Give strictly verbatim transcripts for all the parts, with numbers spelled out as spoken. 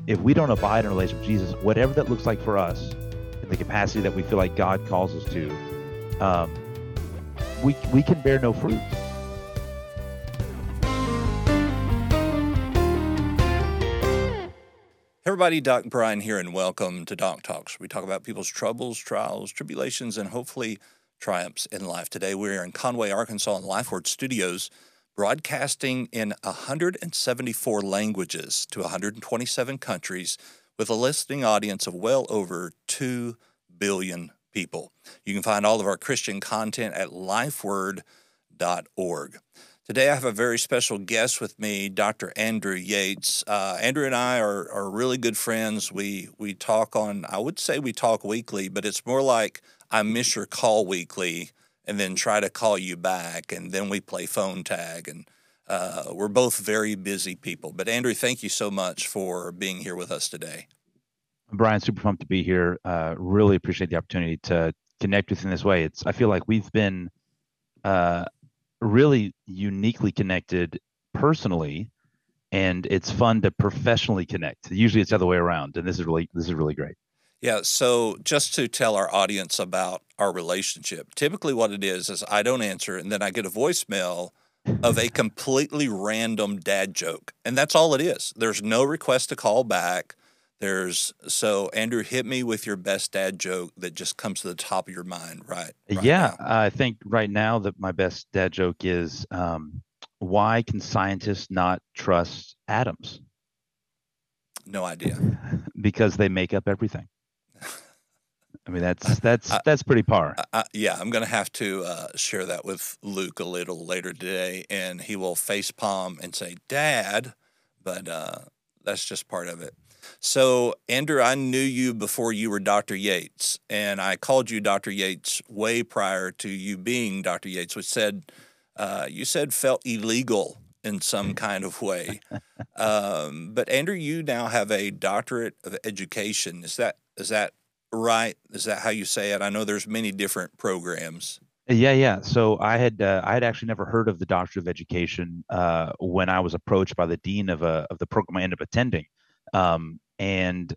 if we don't abide in a relationship with Jesus, whatever that looks like for us, in the capacity that we feel like God calls us to, um, we we can bear no fruit. Hey everybody, Doc Brian here, and welcome to Doc Talks. We talk about people's troubles, trials, tribulations, and hopefully triumphs in life. Today we're in Conway, Arkansas, in LifeWord Studios, broadcasting in one hundred seventy-four languages to one hundred twenty-seven countries with a listening audience of well over two billion people. You can find all of our Christian content at lifeword dot org. Today I have a very special guest with me, Doctor Andrew Yates. Uh, Andrew and I are, are really good friends. We we talk on, I would say we talk weekly, but it's more like I miss your call weekly and then try to call you back, and then we play phone tag. And uh, we're both very busy people. But Andrew, thank you so much for being here with us today. Brian, super pumped to be here. Uh, really appreciate the opportunity to connect with you in this way. It's I feel like we've been uh, really uniquely connected personally, and it's fun to professionally connect. Usually it's the other way around, and this is really this is really great. Yeah, so just to tell our audience about our relationship, typically what it is is I don't answer, and then I get a voicemail of a completely random dad joke, and that's all it is. There's no request to call back. There's so Andrew, hit me with your best dad joke that just comes to the top of your mind, right? right Yeah, now. I think right now that my best dad joke is, um, why can scientists not trust atoms? No idea. Because they make up everything. I mean, that's that's I, that's pretty par. I, I, yeah, I'm going to have to uh, share that with Luke a little later today, and he will facepalm and say, "Dad," but uh, that's just part of it. So, Andrew, I knew you before you were Doctor Yates, and I called you Doctor Yates way prior to you being Doctor Yates, which said uh, you said felt illegal in some kind of way. um, but Andrew, you now have a doctorate of education. Is that is that right? Is that how you say it? I know there's many different programs. Yeah, yeah. So I had uh, I had actually never heard of the Doctor of Education uh, when I was approached by the dean of a of the program I ended up attending, um, and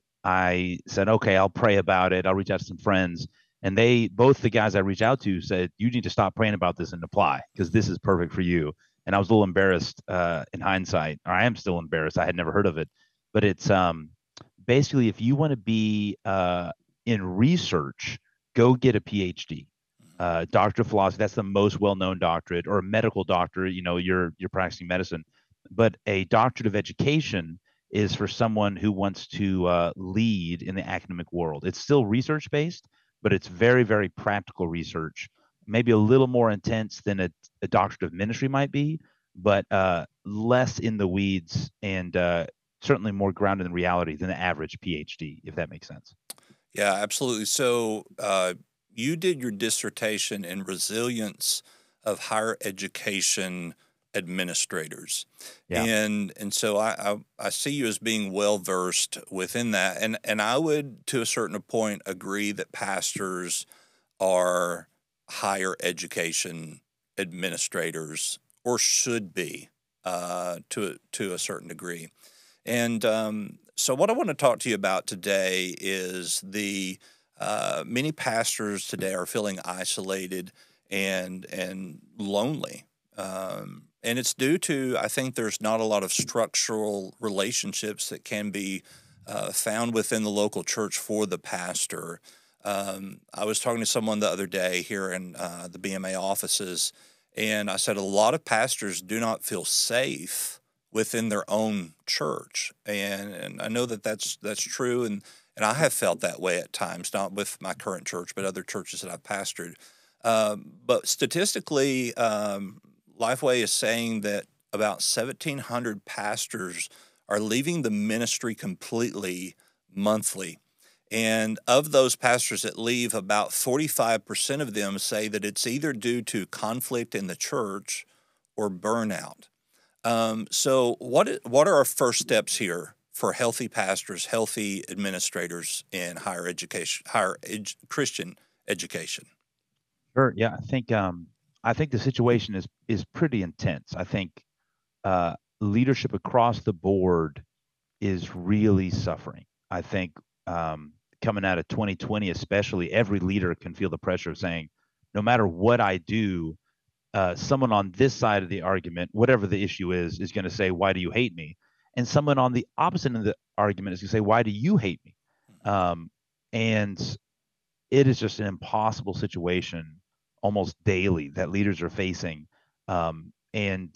I said, okay, I'll pray about it. I'll reach out to some friends, and they both the guys I reached out to said, you need to stop praying about this and apply because this is perfect for you. And I was a little embarrassed uh, in hindsight, or I am still embarrassed. I had never heard of it, but it's um, basically if you want to be uh, in research, go get a PhD. Uh, doctor of philosophy, that's the most well-known doctorate, or a medical doctorate, you know, you're you're practicing medicine. But a doctorate of education is for someone who wants to uh, lead in the academic world. It's still research-based, but it's very, very practical research, maybe a little more intense than a, a doctorate of ministry might be, but uh, less in the weeds and uh, certainly more grounded in reality than the average PhD, if that makes sense. Yeah, absolutely. So uh, you did your dissertation in resilience of higher education administrators. Yeah. And and so I, I, I see you as being well versed within that. And and I would to a certain point agree that pastors are higher education administrators, or should be uh, to to a certain degree. And um, so, what I want to talk to you about today is the uh, many pastors today are feeling isolated and and lonely, um, and it's due to, I think, there's not a lot of structural relationships that can be uh, found within the local church for the pastor. Um, I was talking to someone the other day here in uh, the B M A offices, and I said a lot of pastors do not feel safe within their own church, and and I know that that's that's true, and and I have felt that way at times, not with my current church, but other churches that I've pastored. Um, but statistically, um, Lifeway is saying that about seventeen hundred pastors are leaving the ministry completely monthly. And of those pastors that leave, about forty-five percent of them say that it's either due to conflict in the church or burnout. Um, so what what are our first steps here for healthy pastors, healthy administrators in higher education, higher ed- Christian education? Sure. Yeah, I think um, I think the situation is is pretty intense. I think uh, leadership across the board is really suffering. I think um, coming out of twenty twenty, especially, every leader can feel the pressure of saying, no matter what I do, uh, someone on this side of the argument, whatever the issue is, is going to say, "Why do you hate me?" And someone on the opposite end of the argument is going to say, "Why do you hate me?" Um, and it is just an impossible situation almost daily that leaders are facing. Um, and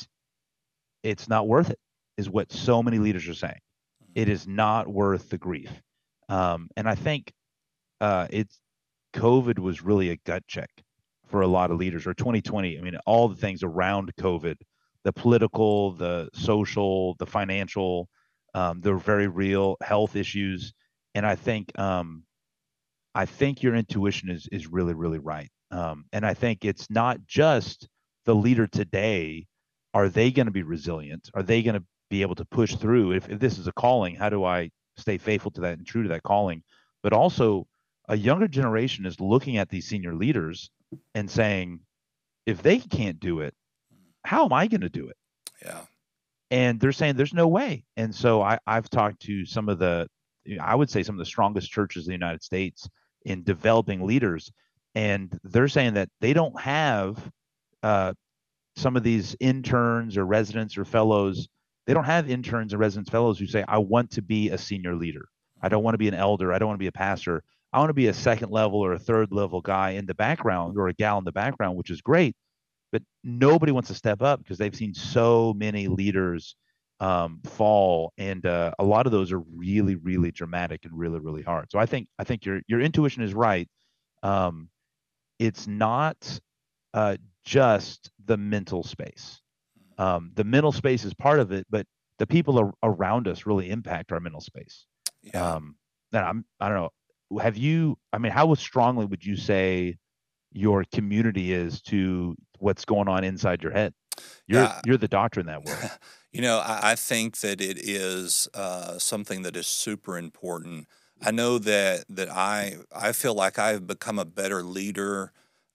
it's not worth it, is what so many leaders are saying. It is not worth the grief. Um, and I think uh, it's COVID was really a gut check for a lot of leaders, or twenty twenty. I mean, all the things around COVID, the political, the social, the financial, um, the very real health issues. And I think um, I think your intuition is is really, really right. Um, and I think it's not just the leader today. Are they going to be resilient? Are they going to be able to push through? If, if this is a calling, how do I stay faithful to that and true to that calling? But also, a younger generation is looking at these senior leaders and saying, if they can't do it, how am I going to do it? Yeah. And they're saying there's no way. And so I, I've talked to some of the, I would say some of the strongest churches in the United States in developing leaders, and they're saying that they don't have uh, some of these interns or residents or fellows. They don't have interns and residents fellows who say, "I want to be a senior leader. I don't want to be an elder. I don't want to be a pastor. I want to be a second level or a third level guy in the background or a gal in the background," which is great, but nobody wants to step up because they've seen so many leaders um, fall, and uh, a lot of those are really, really dramatic and really, really hard. So I think I think your your intuition is right. Um, it's not uh, just the mental space. Um, the mental space is part of it, but the people ar- around us really impact our mental space. Yeah. Um, and I'm I don't know. Have you? I mean, how strongly would you say your community is to what's going on inside your head? You're Yeah. you're the doctor in that world. You know, I, I think that it is uh, something that is super important. I know that that I I feel like I've become a better leader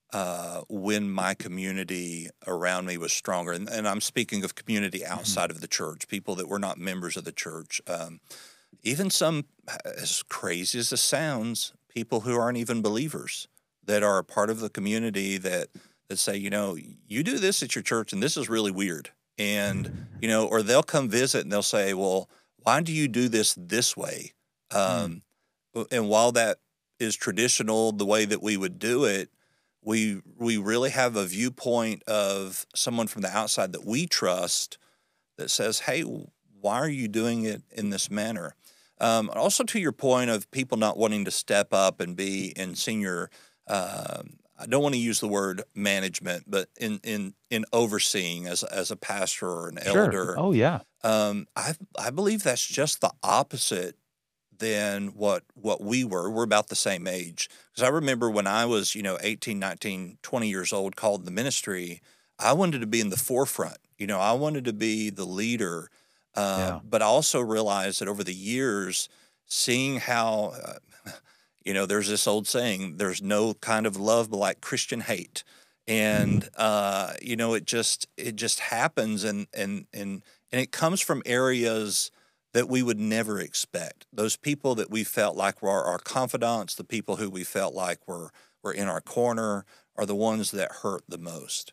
uh, when my community around me was stronger, and, and I'm speaking of community Mhm. outside of the church, people that were not members of the church, um, even some, as crazy as it sounds, people who aren't even believers that are a part of the community that that say, you know, you do this at your church, and this is really weird, and you know, or they'll come visit and they'll say, well, why do you do this this way? Mm. Um, and while that is traditional, the way that we would do it, we we really have a viewpoint of someone from the outside that we trust that says, "Hey, why are you doing it in this manner?" Um, also, to your point of people not wanting to step up and be in senior, uh, I don't want to use the word management, but in in in overseeing as as a pastor or an Sure. elder, Oh yeah. um, I I believe that's just the opposite than what what we were. We're about the same age. Because I remember when I was, you know, eighteen, nineteen, twenty years old, called the ministry, I wanted to be in the forefront. You know, I wanted to be the leader. Uh, Yeah. but I also realized that over the years, seeing how, uh, you know, there's this old saying, there's no kind of love like Christian hate. And uh, you know, it just it just happens, and and and and it comes from areas that we would never expect. Those people that we felt like were our confidants, the people who we felt like were were in our corner, are the ones that hurt the most.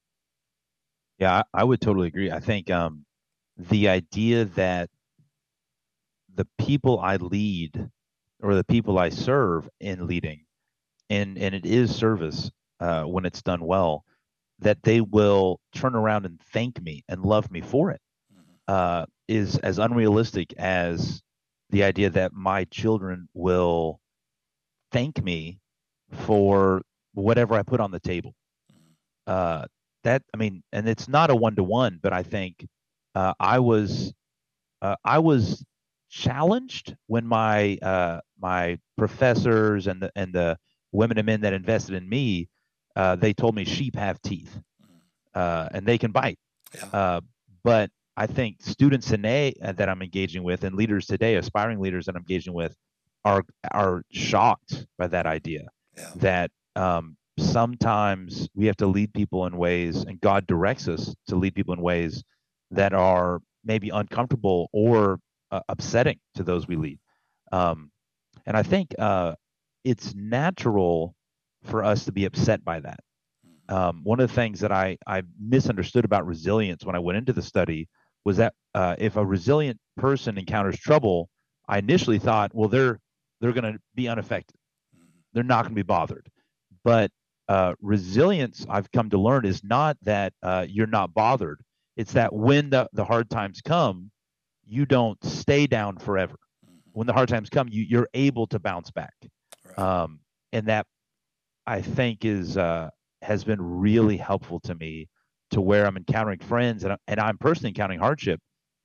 Yeah, I, I would totally agree. I think um, the idea that the people I lead or the people I serve in leading, and and it is service uh, when it's done well, that they will turn around and thank me and love me for it, Mhm. uh, is as unrealistic as the idea that my children will thank me for whatever I put on the table. Mhm. Uh, that I mean, and it's not a one to one, but I think uh, I was uh, I was challenged when my uh, my professors and the and the women and men that invested in me, uh, they told me sheep have teeth Mhm. uh, and they can bite. Yeah. Uh, but I think students today uh, that I'm engaging with and leaders today, aspiring leaders that I'm engaging with, are are shocked by that idea. Yeah. That um, sometimes we have to lead people in ways, and God directs us to lead people in ways that are maybe uncomfortable or uh, upsetting to those we lead. Um, and I think uh, it's natural for us to be upset by that. Um, one of the things that I, I misunderstood about resilience when I went into the study was that uh, if a resilient person encounters trouble, I initially thought, well, they're they're going to be unaffected. They're not going to be bothered. But uh, resilience, I've come to learn, is not that uh, you're not bothered. It's that when the, the hard times come, you don't stay down forever. When the hard times come, you, you're able to bounce back. Right. Um, and that, I think, is uh, has been really helpful to me, to where I'm encountering friends and, I, and I'm personally encountering hardship.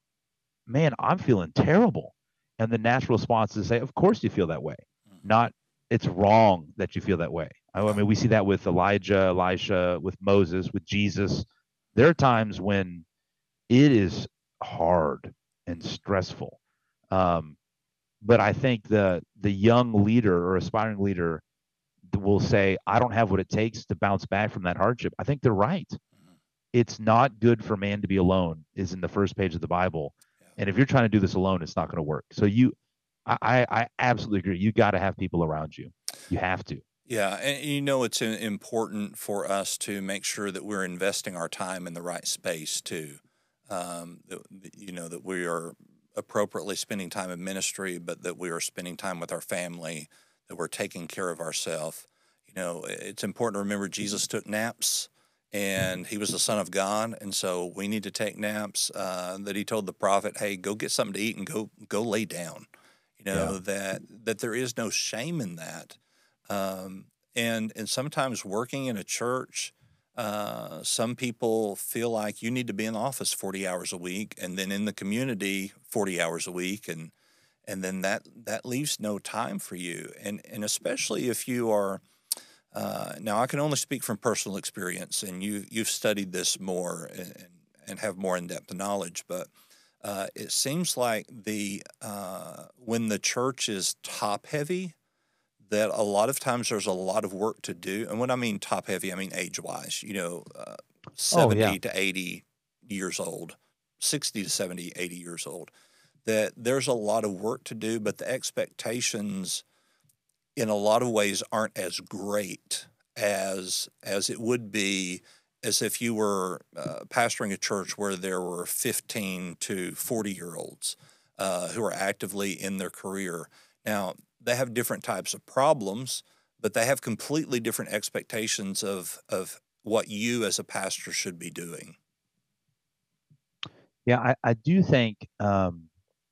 Man, I'm feeling terrible. And the natural response is to say, of course you feel that way. Not, it's wrong that you feel that way. I, I mean, we see that with Elijah, Elisha, with Moses, with Jesus. There are times when it is hard and stressful. Um, but I think the the young leader or aspiring leader will say, I don't have what it takes to bounce back from that hardship. I think they're right. It's not good for man to be alone, is in the first page of the Bible. And if you're trying to do this alone, it's not going to work. So you, I, I absolutely agree. You got to have people around you. You have to. Yeah, and you know it's important for us to make sure that we're investing our time in the right space too. Um, that, you know, that we are appropriately spending time in ministry, but that we are spending time with our family, that we're taking care of ourselves. You know, it's important to remember Jesus took naps, and he was the Son of God, and so we need to take naps. Uh, that he told the prophet, "Hey, go get something to eat and go go lay down." You know, Yeah. that that there is no shame in that. Um, and and sometimes working in a church, uh, some people feel like you need to be in the office forty hours a week, and then in the community forty hours a week, and and then that that leaves no time for you. And and especially if you are uh, now, I can only speak from personal experience, and you you've studied this more and and have more in depth knowledge, but. Uh, it seems like the uh, when the church is top heavy, that a lot of times there's a lot of work to do. And when I mean top heavy, I mean age wise, you know, uh, Oh, yeah. seventy to eighty years old, sixty to seventy, eighty years old, that there's a lot of work to do, but the expectations in a lot of ways aren't as great as, as it would be as if you were uh, pastoring a church where there were fifteen to forty year olds uh, who are actively in their career. Now, they have different types of problems, but they have completely different expectations of, of what you as a pastor should be doing. Yeah. I, I do think, um,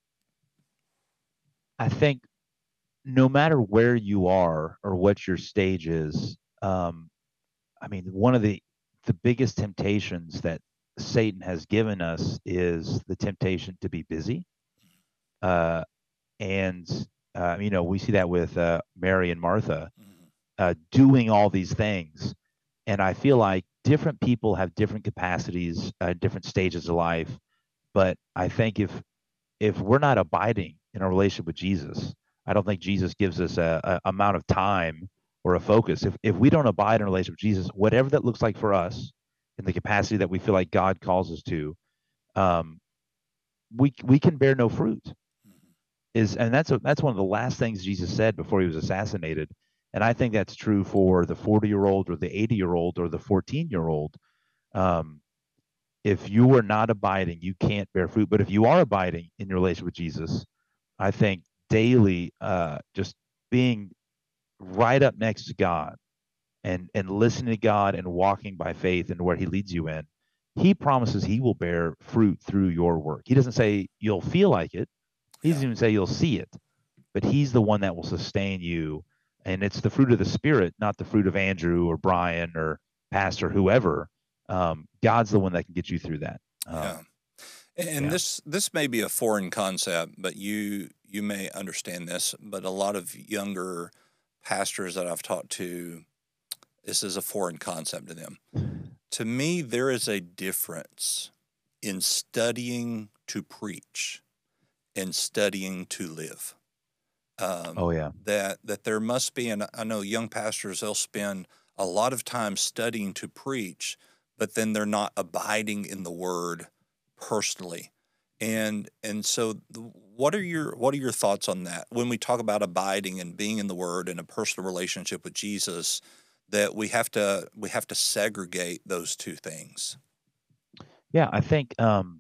I think no matter where you are or what your stage is, um, I mean, one of the the biggest temptations that Satan has given us is the temptation to be busy. Uh, and uh, you know, we see that with uh, Mary and Martha Mm-hmm. uh, doing all these things. And I feel like different people have different capacities, uh, different stages of life. But I think if if we're not abiding in a relationship with Jesus, I don't think Jesus gives us a, a amount of time or a focus. If if we don't abide in a relationship with Jesus, whatever that looks like for us, in the capacity that we feel like God calls us to, um, we we can bear no fruit. Is and that's a, that's one of the last things Jesus said before he was assassinated. And I think that's true for the forty year old or the eighty year old or the fourteen year old. Um, if you are not abiding, you can't bear fruit. But if you are abiding in your relationship with Jesus, I think daily, uh, just being right up next to God and and listening to God and walking by faith and where He leads you in, He promises He will bear fruit through your work. He doesn't say you'll feel like it. He Yeah. doesn't even say you'll see it, but He's the one that will sustain you. And it's the fruit of the Spirit, not the fruit of Andrew or Brian or Pastor, whoever. Um, God's the one that can get you through that. Yeah. Um, And yeah. this this may be a foreign concept, but you you may understand this. But a lot of younger pastors that I've talked to, this is a foreign concept to them. To me, there is a difference in studying to preach and studying to live. Um, Oh yeah. that that there must be, and I know young pastors, they'll spend a lot of time studying to preach, but then they're not abiding in the Word personally. And and so the, what are your what are your thoughts on that when we talk about abiding and being in the Word and a personal relationship with Jesus, that we have to we have to segregate those two things? Yeah, I think um,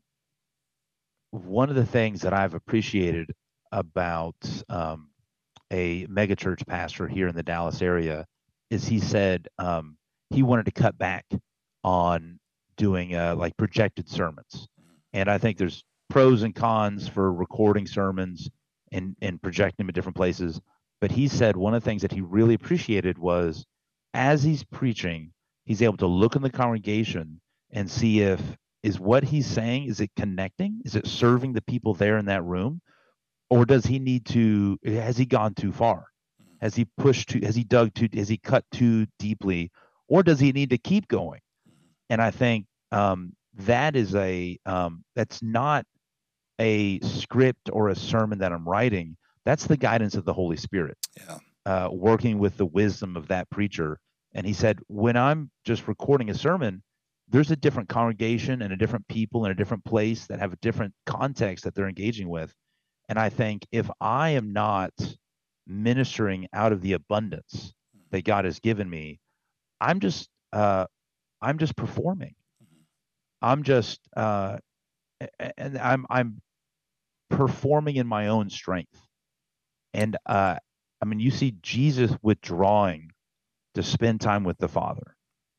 one of the things that I've appreciated about um, a megachurch pastor here in the Dallas area is he said um, he wanted to cut back on doing uh, like projected sermons. And I think there's pros and cons for recording sermons and, and projecting them at different places. But he said one of the things that he really appreciated was as he's preaching, he's able to look in the congregation and see if is what he's saying, is it connecting? Is it serving the people there in that room? Or does he need to, has he gone too far? Has he pushed too, has he dug too, has he cut too deeply? Or does he need to keep going? And I think um, that is a, um, that's not a script or a sermon that I'm writing. That's the guidance of the Holy Spirit, Yeah. uh, working with the wisdom of that preacher. And he said, when I'm just recording a sermon, there's a different congregation and a different people in a different place that have a different context that they're engaging with. And I think if I am not ministering out of the abundance that God has given me, I'm just uh, I'm just performing. I'm just uh, and I'm I'm performing in my own strength. And uh, I mean, you see Jesus withdrawing to spend time with the Father,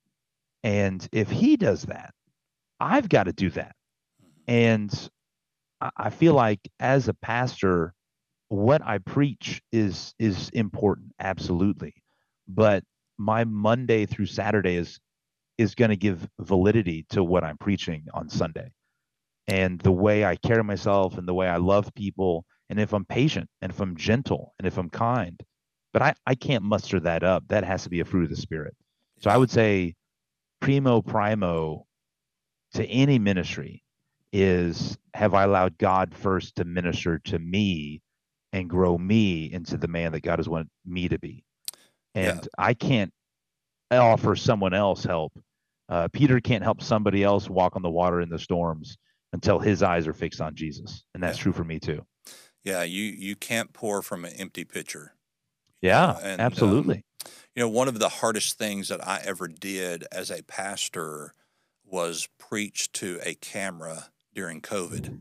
and if He does that, I've got to do that. And I, I feel like as a pastor, what I preach is is important, absolutely. But my Monday through Saturday is is going to give validity to what I'm preaching on Sunday. And the way I carry myself and the way I love people, and if I'm patient and if I'm gentle and if I'm kind, but I, I can't muster that up. That has to be a fruit of the Spirit. So I Yeah. would say primo primo to any ministry is have I allowed God first to minister to me and grow me into the man that God has wanted me to be. Yeah. And I can't offer someone else help. Uh, Peter can't help somebody else walk on the water in the storms until his eyes are fixed on Jesus. And that's Yeah. true for me too. Yeah. You you can't pour from an empty pitcher. You know, Yeah, and um, absolutely. you know, one of the hardest things that I ever did as a pastor was preach to a camera during COVID,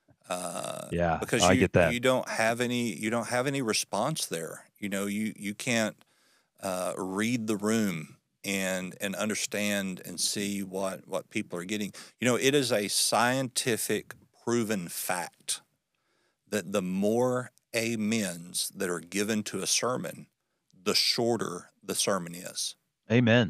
uh, Yeah, because I you get that. you don't have any you don't have any response there. You know, you you can't uh, read the room and and understand and see what what people are getting. You know, it is a scientific proven fact that the more amens that are given to a sermon, the shorter the sermon is. Amen.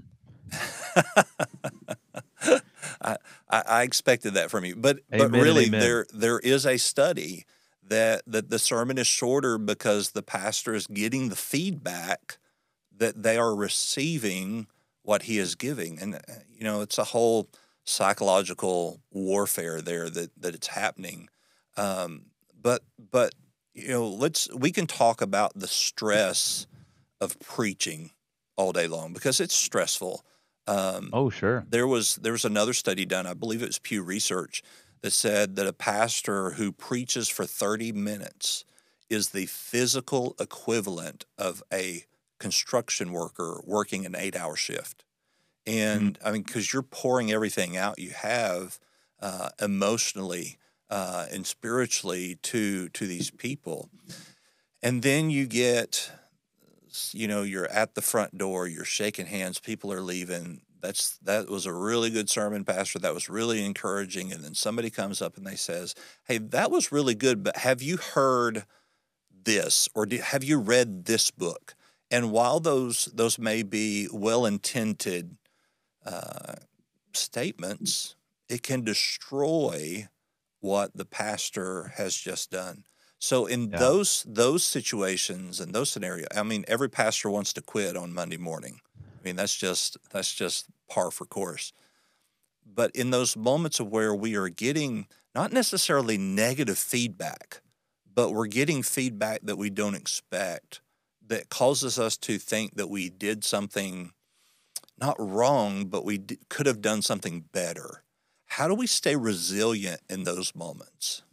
I, I I expected that from you, but but Amen and really, amen. there there is a study that that the sermon is shorter because the pastor is getting the feedback that they are receiving what he is giving, and uh, you know it's a whole psychological warfare there that that it's happening. Um, but but you know let's we can talk about the stress of preaching all day long because it's stressful. Um, Oh, sure. there was there was another study done, I believe it was Pew Research, that said that a pastor who preaches for thirty minutes is the physical equivalent of a construction worker working an eight-hour shift. Mm, And I mean, because you're pouring everything out you have uh, emotionally uh, and spiritually to to these people, and then you get you know, you're at the front door, you're shaking hands, people are leaving. That's that was a really good sermon, Pastor. That was really encouraging. And then somebody comes up and they says, "Hey, that was really good, but have you heard this or do, have you read this book?" And while those those may be well-intended uh, statements, it can destroy what the pastor has just done. So in yeah. those those situations and those scenarios, I mean, every pastor wants to quit on Monday morning. I mean, that's just that's just par for course. But in those moments of where we are getting not necessarily negative feedback, but we're getting feedback that we don't expect, that causes us to think that we did something not wrong, but we d- could have done something better. How do we stay resilient in those moments?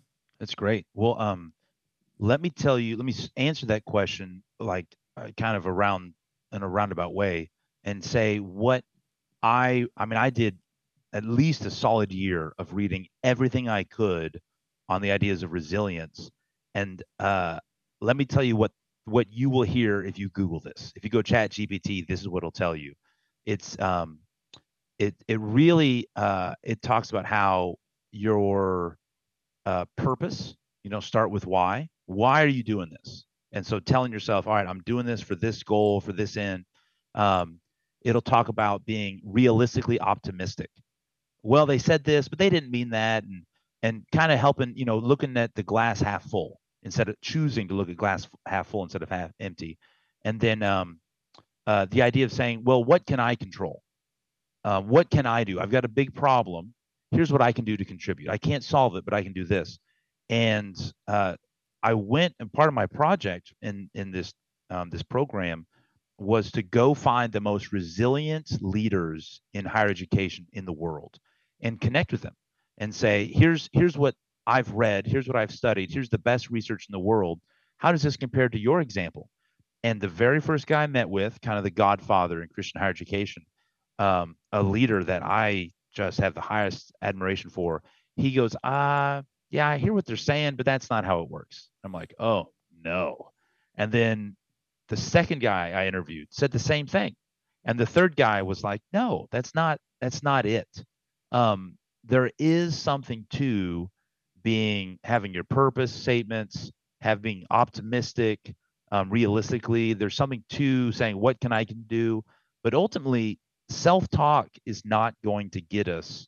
That's great. Well, um, let me tell you, let me s- answer that question like uh, kind of around in a roundabout way and say what I, I mean, I did at least a solid year of reading everything I could on the ideas of resilience. And uh, let me tell you what what you will hear if you Google this. If you go Chat G P T, this is what it'll tell you. It's um, it it really uh, it talks about how your uh, purpose, you know, start with why. Why are you doing this? And so telling yourself, all right, I'm doing this for this goal, for this end. Um, it'll talk about being realistically optimistic. Well, they said this, but they didn't mean that, and and kind of helping, you know, looking at the glass half full instead of choosing to look at glass half full instead of half empty. And then um, uh, the idea of saying, well, what can I control? Uh, what can I do? I've got a big problem. Here's what I can do to contribute. I can't solve it, but I can do this. And uh, I went, and part of my project in in this um, this program was to go find the most resilient leaders in higher education in the world and connect with them and say, here's here's what I've read, here's what I've studied, here's the best research in the world. How does this compare to your example? And the very first guy I met with, kind of the godfather in Christian higher education, um, a leader that I just have the highest admiration for, he goes, uh, yeah, I hear what they're saying, but that's not how it works. I'm like, oh, no. And then the second guy I interviewed said the same thing. And the third guy was like, no, that's not, that's not it. Um, there is something to being, having your purpose statements, have being optimistic, um, realistically. There's something to saying, what can I can do? But ultimately, self-talk is not going to get us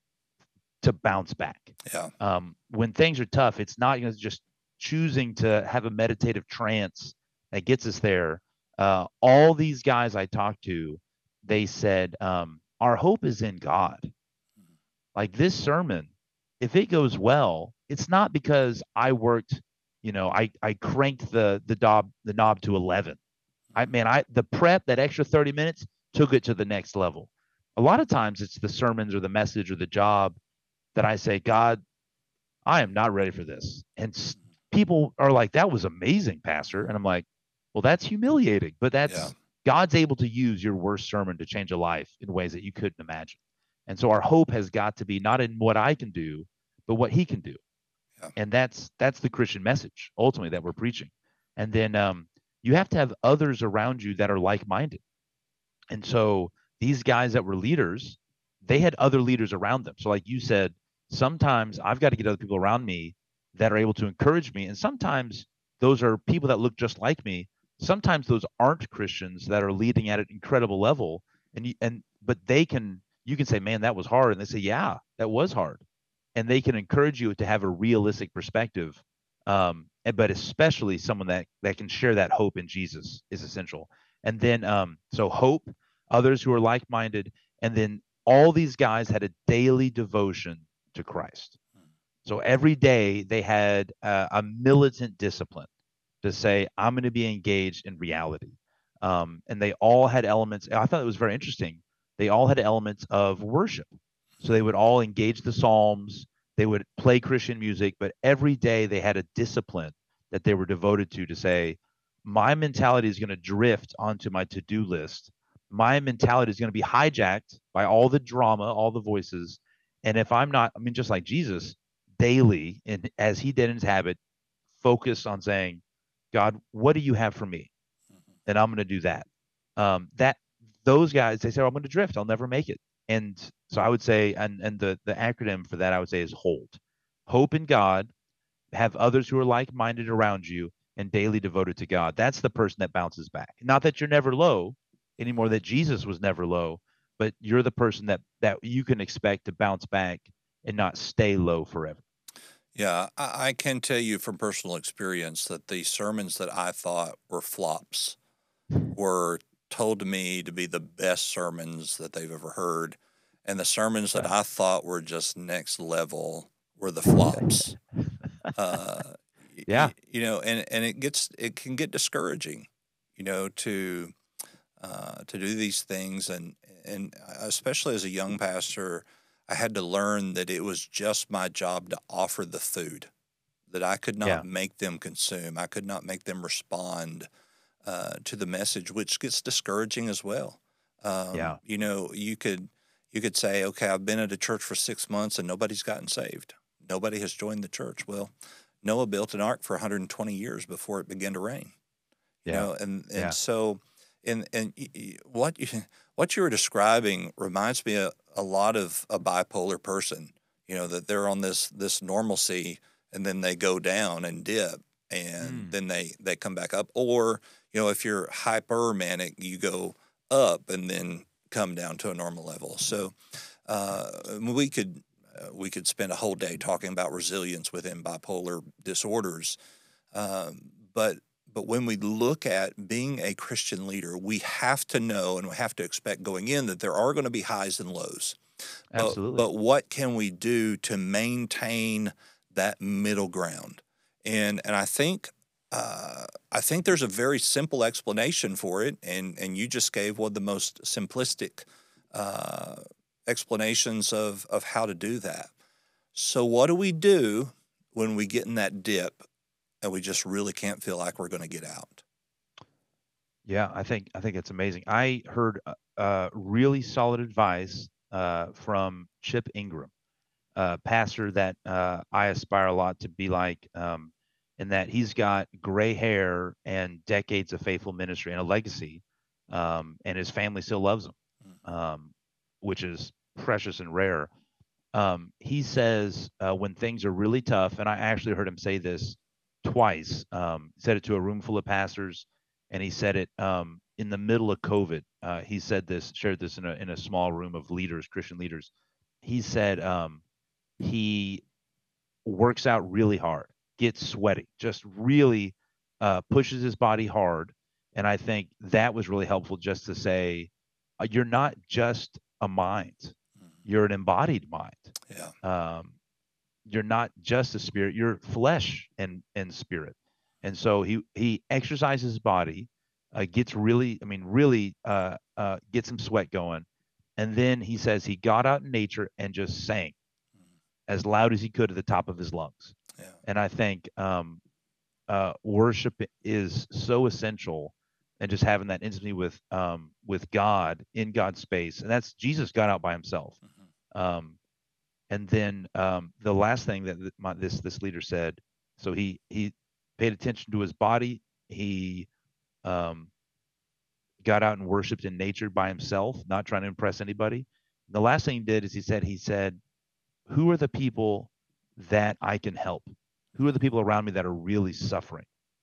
to bounce back. Yeah. Um, when things are tough, it's not you know, just choosing to have a meditative trance that gets us there. Uh, all these guys I talked to, they said, um, our hope is in God. Like this sermon, if it goes well, it's not because I worked, you know, I, I cranked the the knob the knob to eleven. I man, I the prep, that extra thirty minutes took it to the next level. A lot of times it's the sermons or the message or the job that I say, God, I am not ready for this. And people are like, that was amazing, Pastor. And I'm like, well, that's humiliating, but Yeah. that's God's able to use your worst sermon to change a life in ways that you couldn't imagine. And so our hope has got to be not in what I can do, but what he can do. Yeah. And that's that's the Christian message ultimately that we're preaching. And then um, you have to have others around you that are like-minded. And so these guys that were leaders, they had other leaders around them. So, like you said, sometimes I've got to get other people around me that are able to encourage me. And sometimes those are people that look just like me. Sometimes those aren't Christians that are leading at an incredible level. And you, and but they can you can say, man, that was hard. And they say, yeah, that was hard. And they can encourage you to have a realistic perspective. Um, and, but especially someone that that can share that hope in Jesus is essential. And then um, so hope, others who are like-minded, and then all these guys had a daily devotion to Christ. So every day they had uh, a militant discipline to say, I'm going to be engaged in reality. Um, and they all had elements. I thought it was very interesting. They all had elements of worship. So they would all engage the Psalms, they would play Christian music, but every day they had a discipline that they were devoted to to say, my mentality is going to drift onto my to do list. My mentality is going to be hijacked by all the drama, all the voices. And if I'm not, I mean, just like Jesus, daily, and as he did in his habit, focus on saying, God, what do you have for me? And I'm going to do that. Um, that those guys, they say, oh, I'm going to drift. I'll never make it. And so I would say, and and the the acronym for that I would say is HOLD. Hope in God, have others who are like-minded around you, and daily devoted to God. That's the person that bounces back. Not that you're never low, anymore that Jesus was never low, but you're the person that that you can expect to bounce back and not stay low forever. Yeah, I, I can tell you from personal experience that the sermons that I thought were flops were told to me to be the best sermons that they've ever heard. And the sermons that Yeah. I thought were just next level were the flops. Uh, Yeah. you, you know, and, and it gets, it can get discouraging, you know, to, uh, to do these things. And, and especially as a young pastor, I had to learn that it was just my job to offer the food. that I could not Yeah. make them consume. I could not make them respond uh, to the message, which gets discouraging as well. Um, Yeah. you know, you could you could say, okay, I've been at a church for six months and nobody's gotten saved. Nobody has joined the church. Well, Noah built an ark for one hundred twenty years before it began to rain. You Yeah. know, and and Yeah. so, and and y- y- what you what you were describing reminds me a, a lot of a bipolar person. You know, that they're on this this normalcy, and then they go down and dip, and Mm. then they they come back up. Or you know, if you're hyper manic, you go up and then come down to a normal level. So uh, we could uh, we could spend a whole day talking about resilience within bipolar disorders. Um, but but when we look at being a Christian leader, we have to know and we have to expect going in that there are going to be highs and lows. But Absolutely. but what can we do to maintain that middle ground? And and I think uh, I think there's a very simple explanation for it, and and you just gave one of the most simplistic uh, explanations of of how to do that. So what do we do when we get in that dip and we just really can't feel like we're going to get out? Yeah, I think I think it's amazing. I heard uh, uh, really solid advice uh, from Chip Ingram, uh, pastor that uh, I aspire a lot to be like, um, in that he's got gray hair and decades of faithful ministry and a legacy, um, and his family still loves him, um, which is precious and rare. Um, he says uh, when things are really tough, and I actually heard him say this twice. Um, he said it to a room full of pastors, and he said it um, in the middle of COVID. Uh, he said this, shared this in a in a small room of leaders, Christian leaders. He said um, he works out really hard, gets sweaty, just really uh, pushes his body hard, and I think that was really helpful just to say, uh, you're not just a mind, you're an embodied mind. Yeah. um, you're not just a spirit, you're flesh and and spirit. And so he he exercises his body, uh, gets really, I mean really uh, uh, gets some sweat going, and then he says he got out in nature and just sang as loud as he could at the top of his lungs. Yeah. And I think um, uh, worship is so essential, and just having that intimacy with um, with God in God's space, and that's Jesus got out by himself. Um, and then um, the last thing that th- my, this this leader said, so he he paid attention to his body. He um, got out and worshipped in nature by himself, not trying to impress anybody. And the last thing he did is he said he said, "Who are the people that I can help? Who are the people around me that are really suffering?"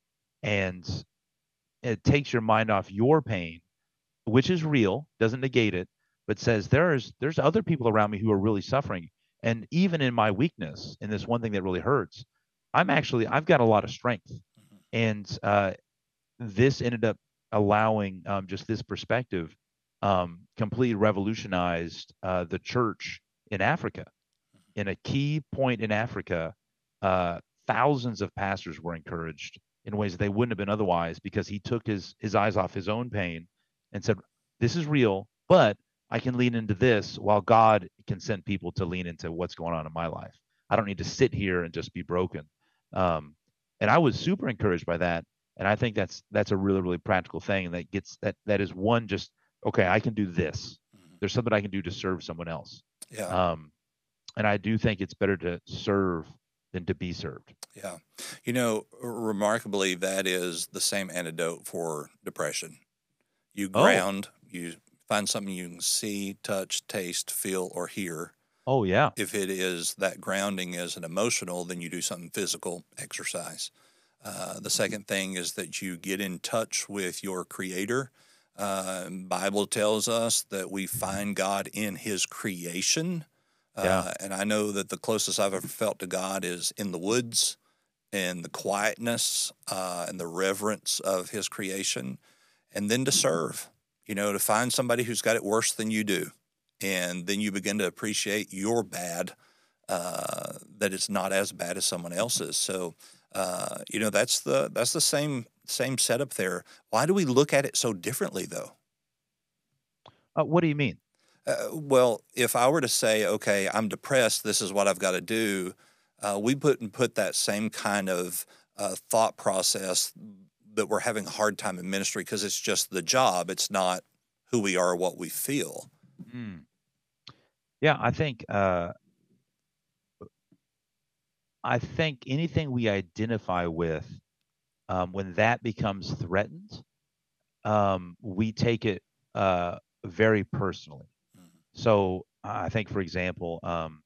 And it takes your mind off your pain, which is real, doesn't negate it, but says there's there's other people around me who are really suffering. And even in my weakness, in this one thing that really hurts, I'm actually I've got a lot of strength. And uh, this ended up allowing um, just this perspective um, completely revolutionized uh, the church in Africa. In a key point in Africa, uh, thousands of pastors were encouraged in ways that they wouldn't have been otherwise, because he took his his eyes off his own pain and said, "This is real, but I can lean into this while God can send people to lean into what's going on in my life. I don't need to sit here and just be broken." Um, and I was super encouraged by that, and I think that's that's a really really practical thing, and that gets that that is one just okay. I can do this. There's something I can do to serve someone else. Yeah. Um, and I do think it's better to serve than to be served. Yeah. You know, remarkably, that is the same antidote for depression. You Oh, ground, you find something you can see, touch, taste, feel, or hear. oh yeah, If it is that grounding is an emotional, then you do something physical, exercise. Uh, the second thing is that you get in touch with your creator. Uh, Bible tells us that we find God in his creation. yeah, Uh, and I know that the closest I've ever felt to God is in the woods, and the quietness uh, and the reverence of his creation, and then to serve, you know, to find somebody who's got it worse than you do. And then you begin to appreciate your bad, uh, that it's not as bad as someone else's. So, uh, you know, that's the that's the same same setup there. Why do we look at it so differently, though? uh, what do you mean? Uh, well, if I were to say, okay, I'm depressed, this is what I've got to do. uh, we wouldn't put that same kind of uh, thought process that we're having a hard time in ministry because it's just the job. It's not who we are or what we feel. Mm. Yeah, I think uh, I think anything we identify with, um, when that becomes threatened, um, we take it uh, very personally. So I think, for example, um,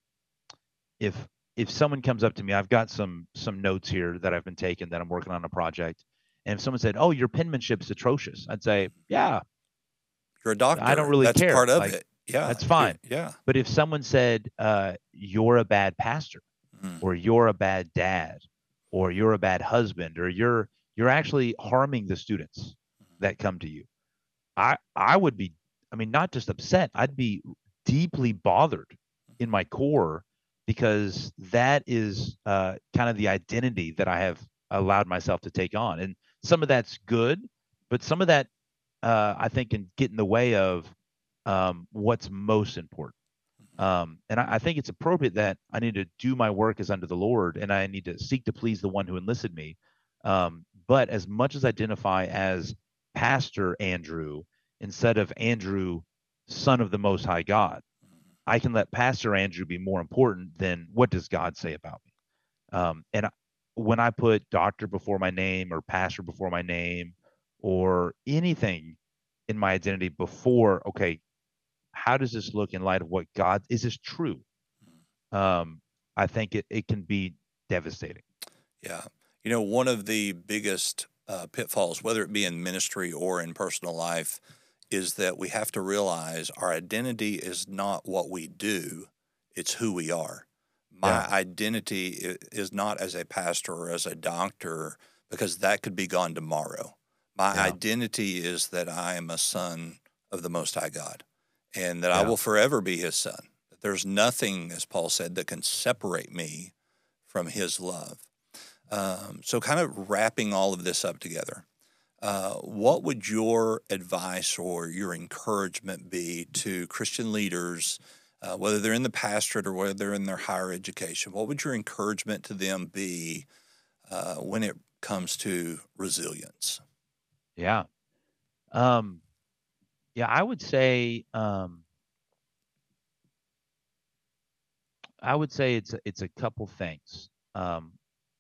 if if someone comes up to me, I've got some some notes here that I've been taking that I'm working on a project, and if someone said, "Oh, your penmanship's atrocious," I'd say, "Yeah, You're a I don't doctor. really That's care. part of Like, it. Yeah. that's You're, fine." yeah. But if someone said, uh, "You're a bad pastor," Mm. or "You're a bad dad," or "You're a bad husband," or "You're you're actually harming the students that come to you," I I would be, I mean, not just upset, I'd be deeply bothered in my core because that is uh, kind of the identity that I have allowed myself to take on, and some of that's good, but some of that uh, I think can get in the way of um, what's most important. Um, and I, I think it's appropriate that I need to do my work as unto the Lord, and I need to seek to please the one who enlisted me. Um, but as much as I identify as Pastor Andrew instead of Andrew, son of the Most High God, I can let Pastor Andrew be more important than what does God say about me. Um, and I, when I put doctor before my name or pastor before my name or anything in my identity before, okay, how does this look in light of what God is this true? Um, I think it, it can be devastating. Yeah. You know, one of the biggest uh, pitfalls, whether it be in ministry or in personal life, is that we have to realize our identity is not what we do, it's who we are. Yeah. My identity i- is not as a pastor or as a doctor because that could be gone tomorrow. My Yeah. identity is that I am a son of the Most High God and that I Yeah. will forever be his son. There's nothing, as Paul said, that can separate me from his love. Um, so, kind of wrapping all of this up together, uh, what would your advice or your encouragement be to Christian leaders, uh, whether they're in the pastorate or whether they're in their higher education? What would your encouragement to them be uh, when it comes to resilience? Yeah. Um, yeah, I would say um I would say it's a, it's a couple things. Um,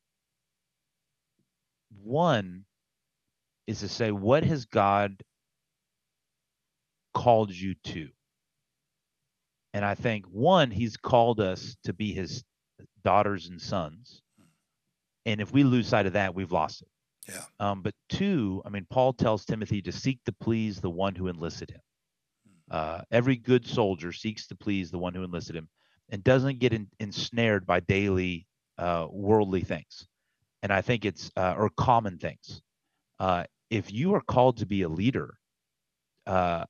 one is to say, what has God called you to? And I think one, he's called us to be his daughters and sons. And if we lose sight of that, we've lost it. Yeah. Um, but two, I mean, Paul tells Timothy to seek to please the one who enlisted him. Uh, every good soldier seeks to please the one who enlisted him and doesn't get in, ensnared by daily uh, worldly things. And I think it's, uh, or common things. Uh, if you are called to be a leader, uh,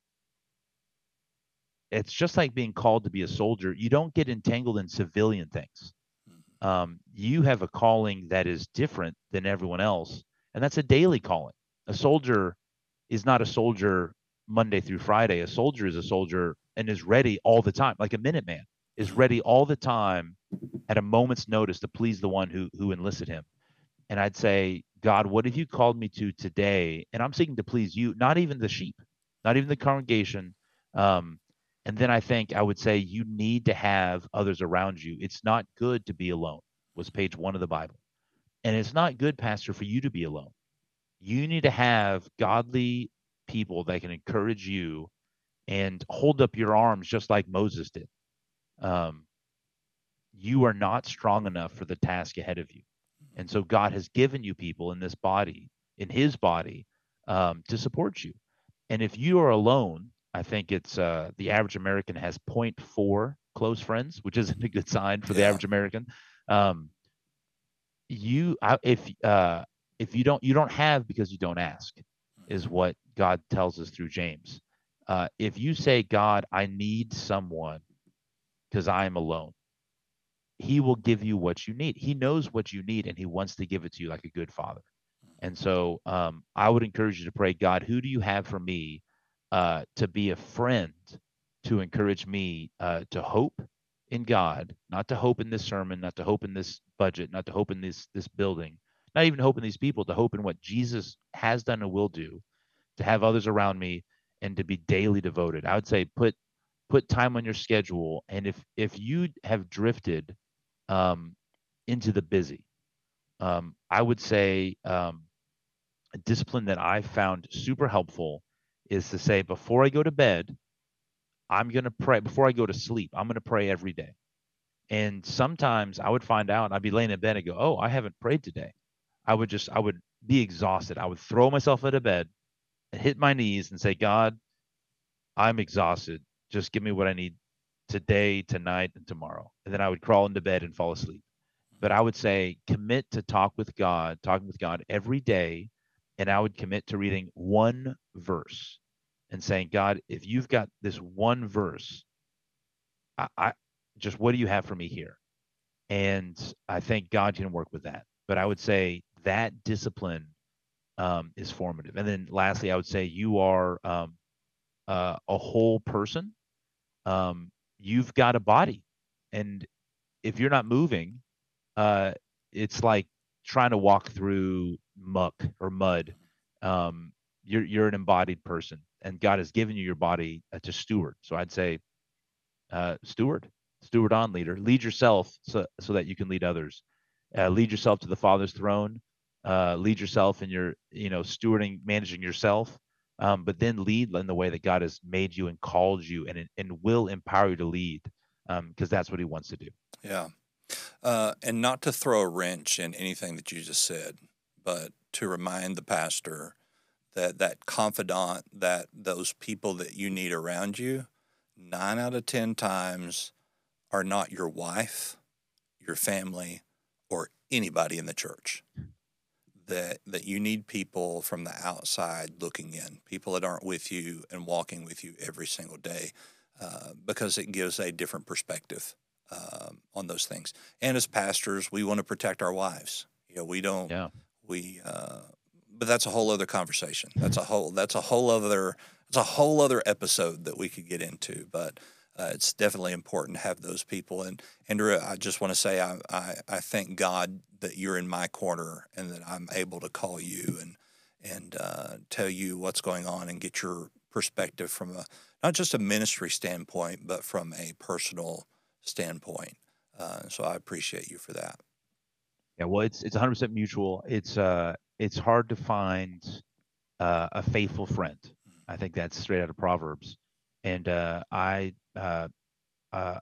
it's just like being called to be a soldier. You don't get entangled in civilian things. Um, you have a calling that is different than everyone else, and that's a daily calling. A soldier is not a soldier Monday through Friday. A soldier is a soldier and is ready all the time, like a Minuteman is ready all the time at a moment's notice to please the one who who enlisted him. And I'd say, God, what have you called me to today? And I'm seeking to please you, not even the sheep, not even the congregation. Um, and then I think I would say you need to have others around you. It's not good to be alone, was page one of the Bible. And it's not good, Pastor, for you to be alone. You need to have godly people that can encourage you and hold up your arms just like Moses did. Um, you are not strong enough for the task ahead of you. And so God has given you people in this body, in his body, um, to support you. And if you are alone, I think it's uh, the average American has zero point four close friends, which isn't a good sign for the Yeah. average American. Um, you, I, if uh, if you don't, you don't have because you don't ask, is what God tells us through James. Uh, if you say, God, I need someone because I am alone, he will give you what you need. He knows what you need and he wants to give it to you like a good father. And so um, I would encourage you to pray, God, who do you have for me uh, to be a friend, to encourage me uh, to hope in God, not to hope in this sermon, not to hope in this budget, not to hope in this this building, not even hope in these people, to hope in what Jesus has done and will do, to have others around me, and to be daily devoted. I would say put put time on your schedule, and if if you have drifted um, into the busy, um, I would say um, a discipline that I've found super helpful is to say before I go to bed, I'm gonna pray. Before I go to sleep, I'm gonna pray every day. And sometimes I would find out, I'd be laying in bed and go, "Oh, I haven't prayed today." I would just, I would be exhausted. I would throw myself out of bed and hit my knees and say, "God, I'm exhausted. Just give me what I need today, tonight, and tomorrow." And then I would crawl into bed and fall asleep. But I would say commit to talk with God, talking with God every day. And I would commit to reading one verse and saying, "God, if you've got this one verse, I, I just, what do you have for me here?" And I think God can work with that. But I would say that discipline um, is formative. And then lastly, I would say you are um, uh, a whole person. Um, you've got a body, and if you're not moving, uh, it's like trying to walk through muck or mud. Um, you're you're an embodied person, and God has given you your body uh, to steward. So I'd say uh, steward, steward on, leader, lead yourself so so that you can lead others. Uh, lead yourself to the Father's throne. Uh, lead yourself in your, you know, stewarding, managing yourself. Um, but then lead in the way that God has made you and called you, and and will empower you to lead, because um, that's what He wants to do. Yeah. Uh, and not to throw a wrench in anything that you just said, but to remind the pastor that that confidant, that those people that you need around you, nine out of ten times are not your wife, your family, or anybody in the church. That that you need people from the outside looking in, people that aren't with you and walking with you every single day, uh, because it gives a different perspective um, on those things. And as pastors, we want to protect our wives. You know, we don't Yeah. we, uh, but that's a whole other conversation. That's a whole that's a whole other it's a whole other episode that we could get into. But uh, it's definitely important to have those people. And Andrew, I just want to say I, I I thank God that you're in my corner and that I'm able to call you and and uh, tell you what's going on and get your perspective from a not just a ministry standpoint, but from a personal standpoint. Uh, so I appreciate you for that. Yeah, well, it's it's one hundred percent mutual. It's uh it's hard to find uh, a faithful friend. I think that's straight out of Proverbs. And uh, I uh, uh,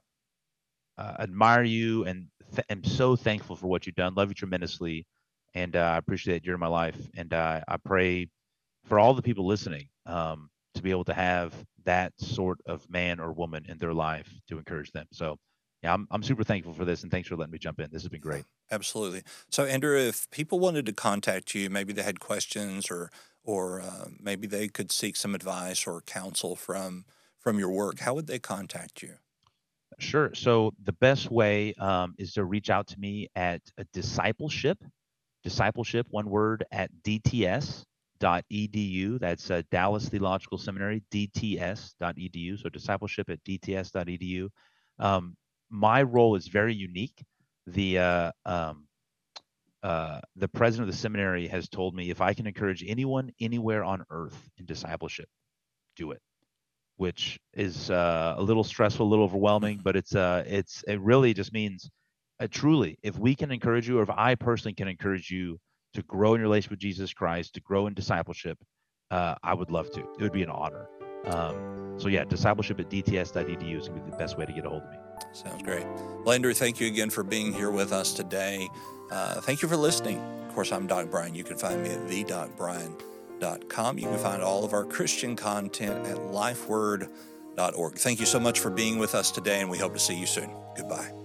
uh, admire you, and th- am so thankful for what you've done. Love you tremendously, and uh, I appreciate that you're in my life. And uh, I pray for all the people listening um, to be able to have that sort of man or woman in their life to encourage them. So, yeah, I'm I'm super thankful for this, and thanks for letting me jump in. This has been Yeah, great. absolutely. So, Andrew, if people wanted to contact you, maybe they had questions, or or uh, maybe they could seek some advice or counsel from from your work, how would they contact you? Sure. So the best way um, is to reach out to me at a discipleship, discipleship, one word, at d t s dot e d u. That's uh, Dallas Theological Seminary, d t s dot e d u. So discipleship at d t s dot e d u. Um, my role is very unique. The uh, um, uh, the president of the seminary has told me if I can encourage anyone anywhere on earth in discipleship, do it, which is uh, a little stressful, a little overwhelming, but it's uh, it's it really just means uh, truly, if we can encourage you, or if I personally can encourage you to grow in your relationship with Jesus Christ, to grow in discipleship, uh, I would love to. It would be an honor. Um, so yeah, discipleship at d t s dot e d u is gonna be the best way to get a hold of me. Sounds great. Well, Andrew, thank you again for being here with us today. Uh, thank you for listening. Of course, I'm Doc Bryan. You can find me at the doc bryan dot com. You can find all of our Christian content at lifeword dot org. Thank you so much for being with us today, and we hope to see you soon. Goodbye.